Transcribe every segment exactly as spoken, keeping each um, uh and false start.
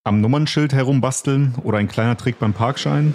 Am Nummernschild herumbasteln oder ein kleiner Trick beim Parkschein?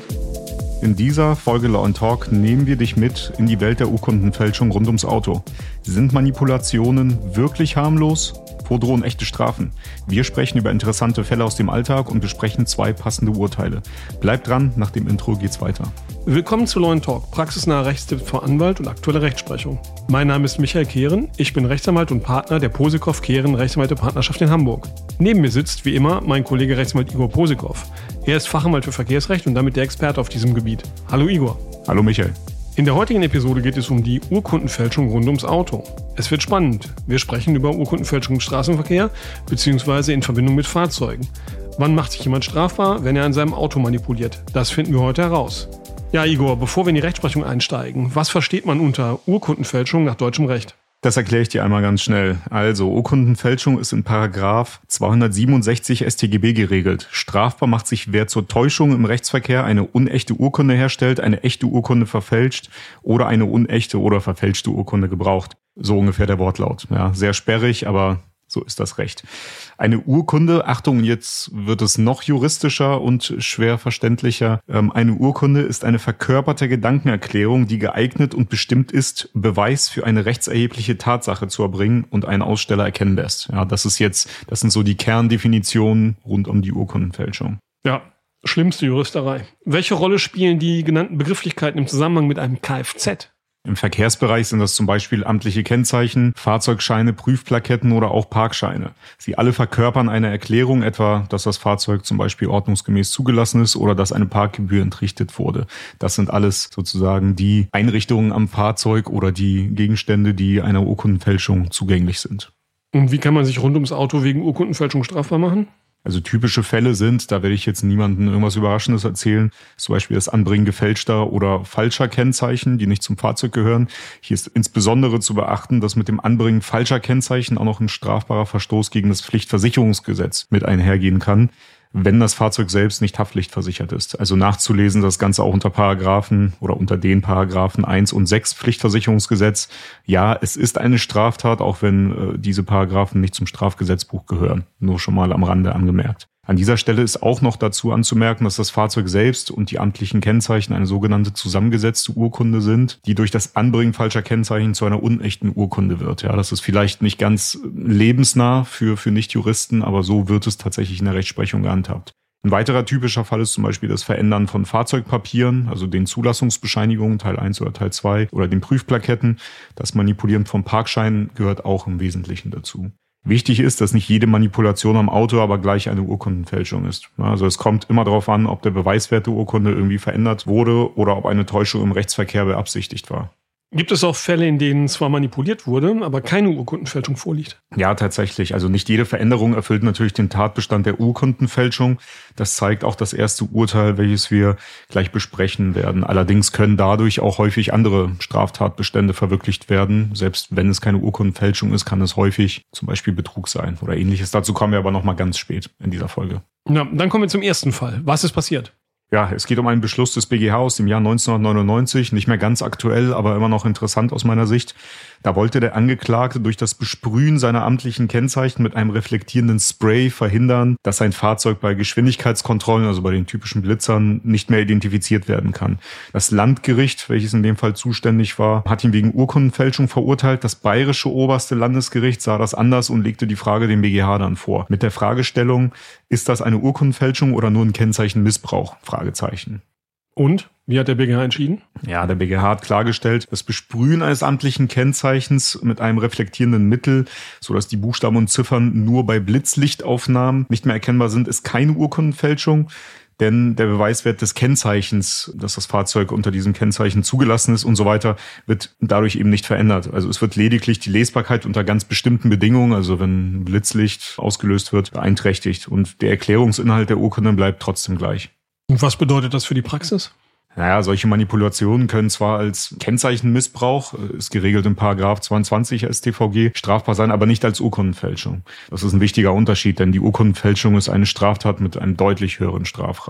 In dieser Folge Law and Talk nehmen wir dich mit in die Welt der Urkundenfälschung rund ums Auto. Sind Manipulationen wirklich harmlos? Wo drohen echte Strafen? Wir sprechen über interessante Fälle aus dem Alltag und besprechen zwei passende Urteile. Bleibt dran, nach dem Intro geht's weiter. Willkommen zu Law and Talk, praxisnahe Rechtstipps für Anwalt und aktuelle Rechtsprechung. Mein Name ist Michael Kehren, ich bin Rechtsanwalt und Partner der Posikow-Kehren Rechtsanwaltepartnerschaft in Hamburg. Neben mir sitzt, wie immer, mein Kollege Rechtsanwalt Igor Posikow. Er ist Fachanwalt für Verkehrsrecht und damit der Experte auf diesem Gebiet. Hallo Igor. Hallo Michael. In der heutigen Episode geht es um die Urkundenfälschung rund ums Auto. Es wird spannend. Wir sprechen über Urkundenfälschung im Straßenverkehr bzw. in Verbindung mit Fahrzeugen. Wann macht sich jemand strafbar, wenn er an seinem Auto manipuliert? Das finden wir heute heraus. Ja, Igor, bevor wir in die Rechtsprechung einsteigen, was versteht man unter Urkundenfälschung nach deutschem Recht? Das erkläre ich dir einmal ganz schnell. Also, Urkundenfälschung ist in Paragraph zweihundertsiebenundsechzig S t G B geregelt. Strafbar macht sich, wer zur Täuschung im Rechtsverkehr eine unechte Urkunde herstellt, eine echte Urkunde verfälscht oder eine unechte oder verfälschte Urkunde gebraucht. So ungefähr der Wortlaut. Ja, sehr sperrig, aber so ist das Recht. Eine Urkunde, Achtung, jetzt wird es noch juristischer und schwer verständlicher. Eine Urkunde ist eine verkörperte Gedankenerklärung, die geeignet und bestimmt ist, Beweis für eine rechtserhebliche Tatsache zu erbringen und einen Aussteller erkennen lässt. Ja, das ist jetzt, das sind so die Kerndefinitionen rund um die Urkundenfälschung. Ja, schlimmste Juristerei. Welche Rolle spielen die genannten Begrifflichkeiten im Zusammenhang mit einem Kfz? Im Verkehrsbereich sind das zum Beispiel amtliche Kennzeichen, Fahrzeugscheine, Prüfplaketten oder auch Parkscheine. Sie alle verkörpern eine Erklärung, etwa, dass das Fahrzeug zum Beispiel ordnungsgemäß zugelassen ist oder dass eine Parkgebühr entrichtet wurde. Das sind alles sozusagen die Einrichtungen am Fahrzeug oder die Gegenstände, die einer Urkundenfälschung zugänglich sind. Und wie kann man sich rund ums Auto wegen Urkundenfälschung strafbar machen? Also typische Fälle sind, da werde ich jetzt niemandem irgendwas Überraschendes erzählen, zum Beispiel das Anbringen gefälschter oder falscher Kennzeichen, die nicht zum Fahrzeug gehören. Hier ist insbesondere zu beachten, dass mit dem Anbringen falscher Kennzeichen auch noch ein strafbarer Verstoß gegen das Pflichtversicherungsgesetz mit einhergehen kann, wenn das Fahrzeug selbst nicht haftpflichtversichert ist. Also nachzulesen, das Ganze auch unter Paragraphen oder unter den Paragraphen eins und sechs Pflichtversicherungsgesetz. Ja, es ist eine Straftat, auch wenn äh, diese Paragraphen nicht zum Strafgesetzbuch gehören. Nur schon mal am Rande angemerkt. An dieser Stelle ist auch noch dazu anzumerken, dass das Fahrzeug selbst und die amtlichen Kennzeichen eine sogenannte zusammengesetzte Urkunde sind, die durch das Anbringen falscher Kennzeichen zu einer unechten Urkunde wird. Ja, das ist vielleicht nicht ganz lebensnah für, für Nichtjuristen, aber so wird es tatsächlich in der Rechtsprechung gehandhabt. Ein weiterer typischer Fall ist zum Beispiel das Verändern von Fahrzeugpapieren, also den Zulassungsbescheinigungen, Teil eins oder Teil zwei, oder den Prüfplaketten. Das Manipulieren von Parkscheinen gehört auch im Wesentlichen dazu. Wichtig ist, dass nicht jede Manipulation am Auto aber gleich eine Urkundenfälschung ist. Also es kommt immer darauf an, ob der Beweiswert der Urkunde irgendwie verändert wurde oder ob eine Täuschung im Rechtsverkehr beabsichtigt war. Gibt es auch Fälle, in denen zwar manipuliert wurde, aber keine Urkundenfälschung vorliegt? Ja, tatsächlich. Also nicht jede Veränderung erfüllt natürlich den Tatbestand der Urkundenfälschung. Das zeigt auch das erste Urteil, welches wir gleich besprechen werden. Allerdings können dadurch auch häufig andere Straftatbestände verwirklicht werden. Selbst wenn es keine Urkundenfälschung ist, kann es häufig zum Beispiel Betrug sein oder ähnliches. Dazu kommen wir aber nochmal ganz spät in dieser Folge. Na, dann kommen wir zum ersten Fall. Was ist passiert? Ja, es geht um einen Beschluss des B G H aus dem Jahr neunzehnhundertneunundneunzig, nicht mehr ganz aktuell, aber immer noch interessant aus meiner Sicht. Da wollte der Angeklagte durch das Besprühen seiner amtlichen Kennzeichen mit einem reflektierenden Spray verhindern, dass sein Fahrzeug bei Geschwindigkeitskontrollen, also bei den typischen Blitzern, nicht mehr identifiziert werden kann. Das Landgericht, welches in dem Fall zuständig war, hat ihn wegen Urkundenfälschung verurteilt. Das bayerische oberste Landesgericht sah das anders und legte die Frage dem B G H dann vor. Mit der Fragestellung, ist das eine Urkundenfälschung oder nur ein Kennzeichenmissbrauch? Fragezeichen. Und? Wie hat der B G H entschieden? Ja, der B G H hat klargestellt, das Besprühen eines amtlichen Kennzeichens mit einem reflektierenden Mittel, sodass die Buchstaben und Ziffern nur bei Blitzlichtaufnahmen nicht mehr erkennbar sind, ist keine Urkundenfälschung. Denn der Beweiswert des Kennzeichens, dass das Fahrzeug unter diesem Kennzeichen zugelassen ist und so weiter, wird dadurch eben nicht verändert. Also es wird lediglich die Lesbarkeit unter ganz bestimmten Bedingungen, also wenn Blitzlicht ausgelöst wird, beeinträchtigt. Und der Erklärungsinhalt der Urkunde bleibt trotzdem gleich. Und was bedeutet das für die Praxis? Naja, solche Manipulationen können zwar als Kennzeichenmissbrauch, ist geregelt im Paragraph zweiundzwanzig S t V G, strafbar sein, aber nicht als Urkundenfälschung. Das ist ein wichtiger Unterschied, denn die Urkundenfälschung ist eine Straftat mit einem deutlich höheren Strafrahmen.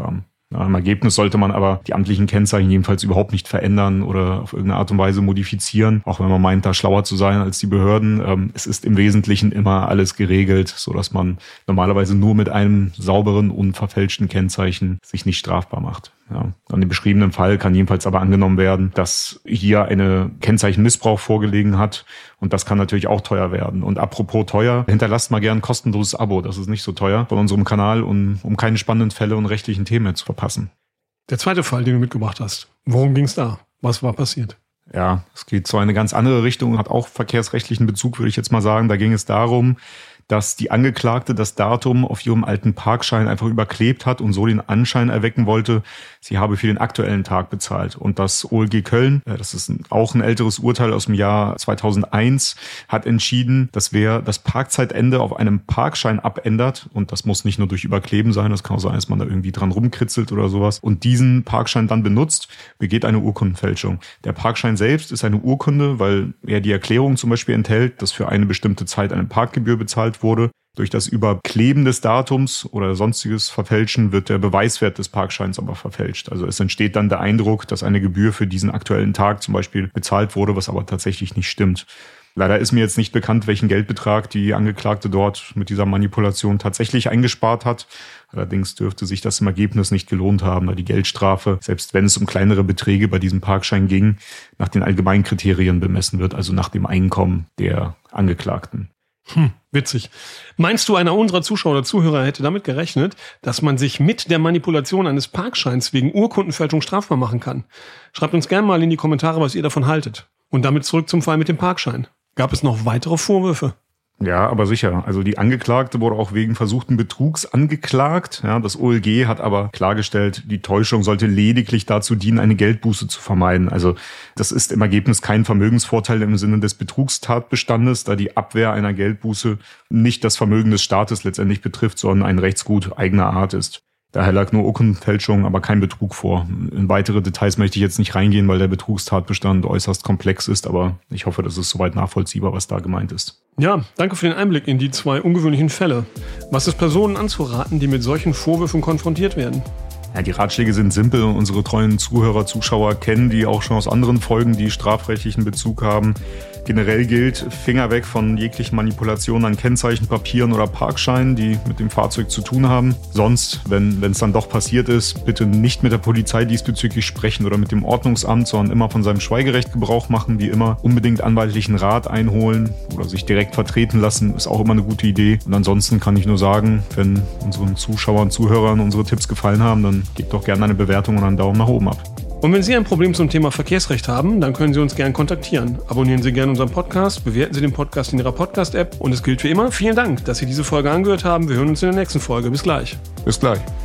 Ja, im Ergebnis sollte man aber die amtlichen Kennzeichen jedenfalls überhaupt nicht verändern oder auf irgendeine Art und Weise modifizieren, auch wenn man meint, da schlauer zu sein als die Behörden. Ähm, es ist im Wesentlichen immer alles geregelt, sodass man normalerweise nur mit einem sauberen, unverfälschten Kennzeichen sich nicht strafbar macht. Ja. An dem beschriebenen Fall kann jedenfalls aber angenommen werden, dass hier eine Kennzeichenmissbrauch vorgelegen hat und das kann natürlich auch teuer werden. Und apropos teuer, hinterlasst mal gern ein kostenloses Abo, das ist nicht so teuer, von unserem Kanal, um, um keine spannenden Fälle und rechtlichen Themen zu verpassen. Der zweite Fall, den du mitgebracht hast, worum ging es da? Was war passiert? Ja, es geht so eine ganz andere Richtung, hat auch verkehrsrechtlichen Bezug, würde ich jetzt mal sagen. Da ging es darum, dass die Angeklagte das Datum auf ihrem alten Parkschein einfach überklebt hat und so den Anschein erwecken wollte, sie habe für den aktuellen Tag bezahlt. Und das O L G Köln, das ist auch ein älteres Urteil aus dem Jahr zweitausendeins, hat entschieden, dass wer das Parkzeitende auf einem Parkschein abändert, und das muss nicht nur durch Überkleben sein, das kann auch sein, dass man da irgendwie dran rumkritzelt oder sowas, und diesen Parkschein dann benutzt, begeht eine Urkundenfälschung. Der Parkschein selbst ist eine Urkunde, weil er die Erklärung zum Beispiel enthält, dass für eine bestimmte Zeit eine Parkgebühr bezahlt wurde. Durch das Überkleben des Datums oder sonstiges Verfälschen wird der Beweiswert des Parkscheins aber verfälscht. Also es entsteht dann der Eindruck, dass eine Gebühr für diesen aktuellen Tag zum Beispiel bezahlt wurde, was aber tatsächlich nicht stimmt. Leider ist mir jetzt nicht bekannt, welchen Geldbetrag die Angeklagte dort mit dieser Manipulation tatsächlich eingespart hat. Allerdings dürfte sich das im Ergebnis nicht gelohnt haben, da die Geldstrafe, selbst wenn es um kleinere Beträge bei diesem Parkschein ging, nach den allgemeinen Kriterien bemessen wird, also nach dem Einkommen der Angeklagten. Hm, witzig. Meinst du, einer unserer Zuschauer oder Zuhörer hätte damit gerechnet, dass man sich mit der Manipulation eines Parkscheins wegen Urkundenfälschung strafbar machen kann? Schreibt uns gerne mal in die Kommentare, was ihr davon haltet. Und damit zurück zum Fall mit dem Parkschein. Gab es noch weitere Vorwürfe? Ja, aber sicher. Also die Angeklagte wurde auch wegen versuchten Betrugs angeklagt. Ja, das O L G hat aber klargestellt, die Täuschung sollte lediglich dazu dienen, eine Geldbuße zu vermeiden. Also das ist im Ergebnis kein Vermögensvorteil im Sinne des Betrugstatbestandes, da die Abwehr einer Geldbuße nicht das Vermögen des Staates letztendlich betrifft, sondern ein Rechtsgut eigener Art ist. Daher lag nur Urkundenfälschung, aber kein Betrug vor. In weitere Details möchte ich jetzt nicht reingehen, weil der Betrugstatbestand äußerst komplex ist, aber ich hoffe, das ist soweit nachvollziehbar, was da gemeint ist. Ja, danke für den Einblick in die zwei ungewöhnlichen Fälle. Was ist Personen anzuraten, die mit solchen Vorwürfen konfrontiert werden? Ja, die Ratschläge sind simpel und unsere treuen Zuhörer, Zuschauer kennen die auch schon aus anderen Folgen, die strafrechtlichen Bezug haben. Generell gilt, Finger weg von jeglichen Manipulationen an Kennzeichen, Papieren oder Parkscheinen, die mit dem Fahrzeug zu tun haben. Sonst, wenn wenn es dann doch passiert ist, bitte nicht mit der Polizei diesbezüglich sprechen oder mit dem Ordnungsamt, sondern immer von seinem Schweigerecht Gebrauch machen, wie immer. Unbedingt anwaltlichen Rat einholen oder sich direkt vertreten lassen, ist auch immer eine gute Idee. Und ansonsten kann ich nur sagen, wenn unseren Zuschauern, Zuhörern unsere Tipps gefallen haben, dann gebt doch gerne eine Bewertung und einen Daumen nach oben ab. Und wenn Sie ein Problem zum Thema Verkehrsrecht haben, dann können Sie uns gerne kontaktieren. Abonnieren Sie gerne unseren Podcast, bewerten Sie den Podcast in Ihrer Podcast-App und es gilt wie immer, vielen Dank, dass Sie diese Folge angehört haben. Wir hören uns in der nächsten Folge. Bis gleich. Bis gleich.